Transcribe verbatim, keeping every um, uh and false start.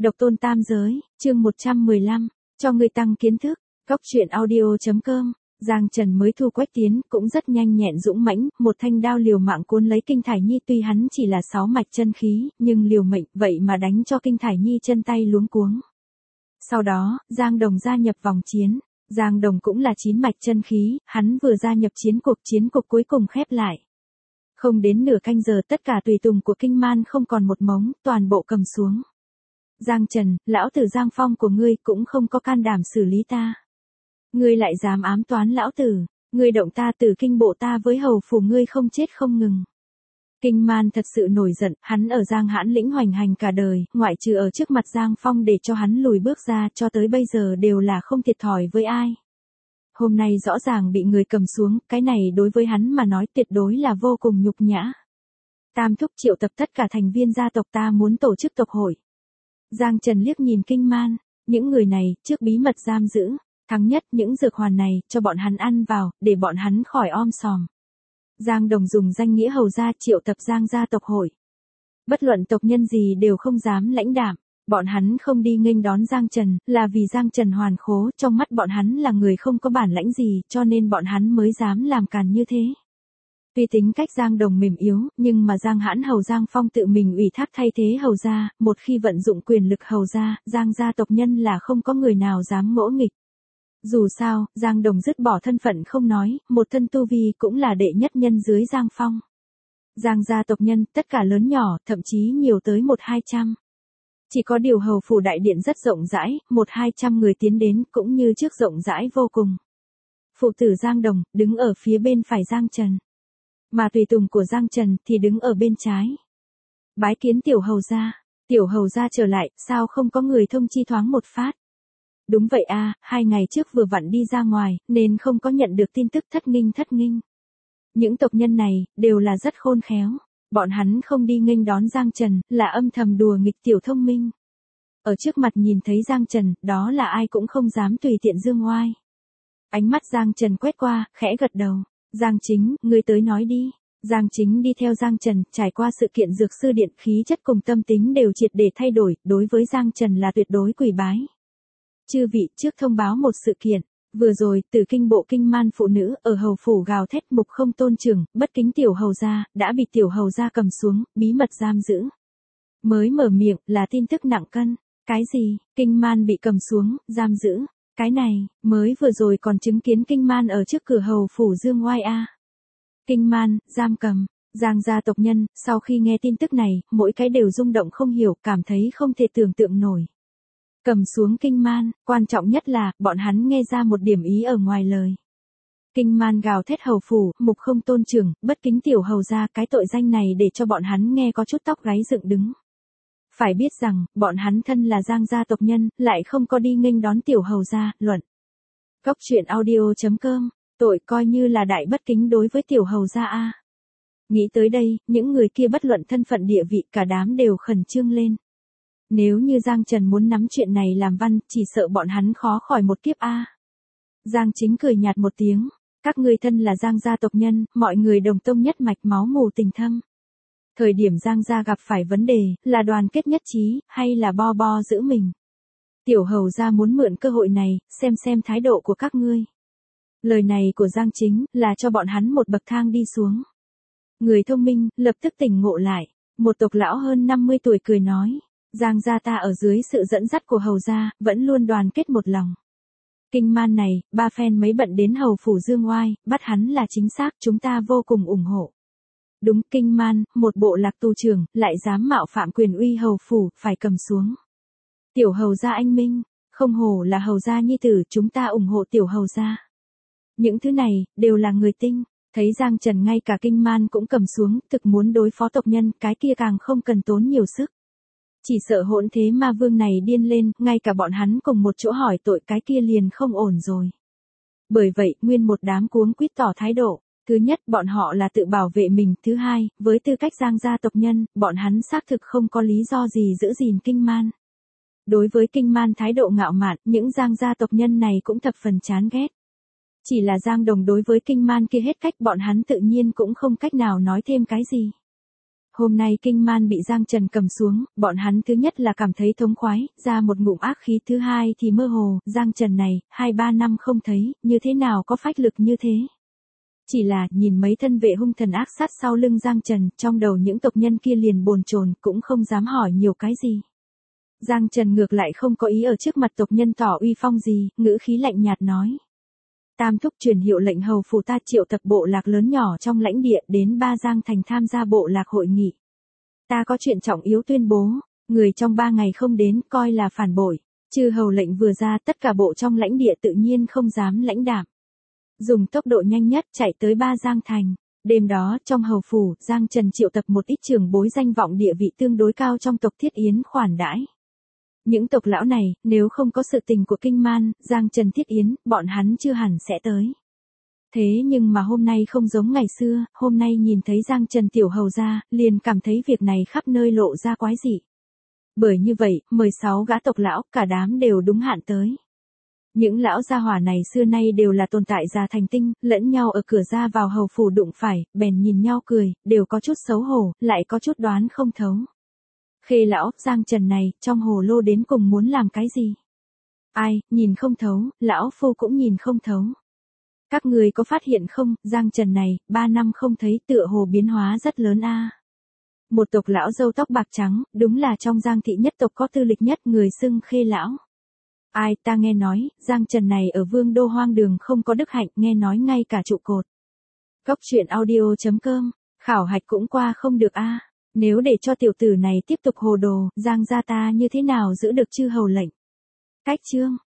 Độc tôn tam giới, chương một trăm mười lăm, cho người tăng kiến thức, góc truyện audio.com. Giang Trần mới thu Quách Tiến, cũng rất nhanh nhẹn dũng mãnh, một thanh đao liều mạng cuốn lấy Kinh Thải Nhi, tuy hắn chỉ là sáu mạch chân khí, nhưng liều mệnh, vậy mà đánh cho Kinh Thải Nhi chân tay luống cuống. Sau đó, Giang Đồng gia nhập vòng chiến, Giang Đồng cũng là chín mạch chân khí, hắn vừa gia nhập chiến cuộc, chiến cuộc cuối cùng khép lại. Không đến nửa canh giờ tất cả tùy tùng của Kinh Man không còn một mống, toàn bộ cầm xuống. Giang Trần, lão tử Giang Phong của ngươi cũng không có can đảm xử lý ta. Ngươi lại dám ám toán lão tử, ngươi động ta từ kinh bộ ta với hầu phủ ngươi không chết không ngừng. Kinh Man thật sự nổi giận, hắn ở Giang Hãn lĩnh hoành hành cả đời, ngoại trừ ở trước mặt Giang Phong để cho hắn lùi bước ra, cho tới bây giờ đều là không thiệt thòi với ai. Hôm nay rõ ràng bị người cầm xuống, cái này đối với hắn mà nói tuyệt đối là vô cùng nhục nhã. Tam thúc triệu tập tất cả thành viên gia tộc, ta muốn tổ chức tộc hội. Giang Trần liếc nhìn Kinh Man, những người này, trước bí mật giam giữ, thắng nhất những dược hoàn này, cho bọn hắn ăn vào, để bọn hắn khỏi om sòm. Giang Đồng dùng danh nghĩa hầu gia triệu tập Giang gia tộc hội. Bất luận tộc nhân gì đều không dám lãnh đạm, bọn hắn không đi nghênh đón Giang Trần, là vì Giang Trần hoàn khố, trong mắt bọn hắn là người không có bản lãnh gì, cho nên bọn hắn mới dám làm càn như thế. Tuy tính cách Giang Đồng mềm yếu, nhưng mà Giang Hãn hầu Giang Phong tự mình ủy thác thay thế hầu gia, một khi vận dụng quyền lực hầu gia, Giang gia tộc nhân là không có người nào dám ngỗ nghịch. Dù sao, Giang Đồng dứt bỏ thân phận không nói, một thân tu vi cũng là đệ nhất nhân dưới Giang Phong. Giang gia tộc nhân, tất cả lớn nhỏ, thậm chí nhiều tới một hai trăm. Chỉ có điều hầu phủ đại điện rất rộng rãi, một hai trăm người tiến đến, cũng như trước rộng rãi vô cùng. Phụ tử Giang Đồng, đứng ở phía bên phải Giang Trần. Mà tùy tùng của Giang Trần thì đứng ở bên trái. Bái kiến tiểu hầu gia, tiểu hầu gia trở lại, sao không có người thông chi thoáng một phát? Đúng vậy a, à, hai ngày trước vừa vặn đi ra ngoài, nên không có nhận được tin tức, thất nghinh thất nghinh. Những tộc nhân này, đều là rất khôn khéo. Bọn hắn không đi nghênh đón Giang Trần, là âm thầm đùa nghịch tiểu thông minh. Ở trước mặt nhìn thấy Giang Trần, đó là ai cũng không dám tùy tiện dương oai. Ánh mắt Giang Trần quét qua, khẽ gật đầu. Giang Chính, ngươi tới nói đi. Giang Chính đi theo Giang Trần, trải qua sự kiện dược sư điện, khí chất cùng tâm tính đều triệt để thay đổi, đối với Giang Trần là tuyệt đối quỳ bái. Chư vị, trước thông báo một sự kiện, vừa rồi, từ kinh bộ Kinh Man phụ nữ, ở hầu phủ gào thét mục không tôn trưởng, bất kính tiểu hầu gia, đã bị tiểu hầu gia cầm xuống, bí mật giam giữ. Mới mở miệng, là tin tức nặng cân. Cái gì, Kinh Man bị cầm xuống, giam giữ? Cái này, mới vừa rồi còn chứng kiến Kinh Man ở trước cửa hầu phủ Dương Oai a. Kinh Man, giam cầm, Giang gia tộc nhân, sau khi nghe tin tức này, mỗi cái đều rung động không hiểu, cảm thấy không thể tưởng tượng nổi. Cầm xuống Kinh Man, quan trọng nhất là, bọn hắn nghe ra một điểm ý ở ngoài lời. Kinh Man gào thét hầu phủ, mục không tôn trưởng, bất kính tiểu hầu gia, cái tội danh này để cho bọn hắn nghe có chút tóc gáy dựng đứng. Phải biết rằng, bọn hắn thân là Giang gia tộc nhân, lại không có đi nghênh đón tiểu hầu gia, luận. Góc truyện audio.com, tội coi như là đại bất kính đối với tiểu hầu gia a. Nghĩ tới đây, những người kia bất luận thân phận địa vị, cả đám đều khẩn trương lên. Nếu như Giang Trần muốn nắm chuyện này làm văn, chỉ sợ bọn hắn khó khỏi một kiếp a. Giang Chính cười nhạt một tiếng, các ngươi thân là Giang gia tộc nhân, mọi người đồng tông nhất mạch, máu mù tình thâm. Thời điểm Giang gia gặp phải vấn đề, là đoàn kết nhất trí, hay là bo bo giữ mình? Tiểu hầu gia muốn mượn cơ hội này, xem xem thái độ của các ngươi. Lời này của Giang Chính, là cho bọn hắn một bậc thang đi xuống. Người thông minh, lập tức tỉnh ngộ lại. Một tộc lão hơn năm mươi tuổi cười nói. Giang gia ta ở dưới sự dẫn dắt của hầu gia, vẫn luôn đoàn kết một lòng. Kinh Man này, ba phen mấy bận đến hầu phủ Dương Oai, bắt hắn là chính xác, chúng ta vô cùng ủng hộ. Đúng, Kinh Man, một bộ lạc tù trưởng, lại dám mạo phạm quyền uy hầu phủ, phải cầm xuống. Tiểu hầu gia anh minh, không hổ là hầu gia nhi tử, chúng ta ủng hộ tiểu hầu gia. Những thứ này, đều là người tinh. Thấy Giang Trần ngay cả Kinh Man cũng cầm xuống, thực muốn đối phó tộc nhân, cái kia càng không cần tốn nhiều sức. Chỉ sợ hỗn thế ma vương này điên lên, ngay cả bọn hắn cùng một chỗ hỏi tội, cái kia liền không ổn rồi. Bởi vậy, nguyên một đám cuống quýt tỏ thái độ. Thứ nhất, bọn họ là tự bảo vệ mình. Thứ hai, với tư cách Giang gia tộc nhân, bọn hắn xác thực không có lý do gì giữ gìn Kinh Man. Đối với Kinh Man thái độ ngạo mạn, những Giang gia tộc nhân này cũng thập phần chán ghét. Chỉ là Giang Đồng đối với Kinh Man kia hết cách, bọn hắn tự nhiên cũng không cách nào nói thêm cái gì. Hôm nay kinh man bị Giang Trần cầm xuống, bọn hắn thứ nhất là cảm thấy thống khoái, ra một ngụm ác khí, thứ hai thì mơ hồ, Giang Trần này, hai ba năm không thấy, như thế nào có phách lực như thế. Chỉ là, nhìn mấy thân vệ hung thần ác sát sau lưng Giang Trần, trong đầu những tộc nhân kia liền bồn chồn, cũng không dám hỏi nhiều cái gì. Giang Trần ngược lại không có ý ở trước mặt tộc nhân tỏ uy phong gì, ngữ khí lạnh nhạt nói. Tam thúc truyền hiệu lệnh hầu phủ ta triệu tập bộ lạc lớn nhỏ trong lãnh địa đến Ba Giang thành tham gia bộ lạc hội nghị. Ta có chuyện trọng yếu tuyên bố, người trong ba ngày không đến coi là phản bội. Chư hầu lệnh vừa ra, tất cả bộ trong lãnh địa tự nhiên không dám lãnh đạm. Dùng tốc độ nhanh nhất chạy tới Ba Giang thành. Đêm đó, trong hầu phủ, Giang Trần triệu tập một ít trưởng bối danh vọng địa vị tương đối cao trong tộc Thiết Yến khoản đãi. Những tộc lão này, nếu không có sự tình của kinh man, Giang Trần Thiết Yến, bọn hắn chưa hẳn sẽ tới. Thế nhưng mà hôm nay không giống ngày xưa, hôm nay nhìn thấy Giang Trần tiểu hầu ra, liền cảm thấy việc này khắp nơi lộ ra quái dị. Bởi như vậy, mười sáu gã tộc lão, cả đám đều đúng hạn tới. Những lão gia hỏa này xưa nay đều là tồn tại già thành tinh, lẫn nhau ở cửa ra vào hầu phủ đụng phải, bèn nhìn nhau cười, đều có chút xấu hổ, lại có chút đoán không thấu. Khê lão, Giang Trần này, trong hồ lô đến cùng muốn làm cái gì? Ai, nhìn không thấu, lão phu cũng nhìn không thấu. Các người có phát hiện không, Giang Trần này, ba năm không thấy tựa hồ biến hóa rất lớn a. Một tộc lão râu tóc bạc trắng, đúng là trong Giang thị nhất tộc có tư lịch nhất người xưng Khê lão. Ai, ta nghe nói, Giang Trần này ở Vương đô hoang đường không có đức hạnh, nghe nói ngay cả trụ cột. Cốc truyện audio chấm com, khảo hạch cũng qua không được a. Nếu để cho tiểu tử này tiếp tục hồ đồ, Giang gia ta như thế nào giữ được chư hầu lệnh? Cách chương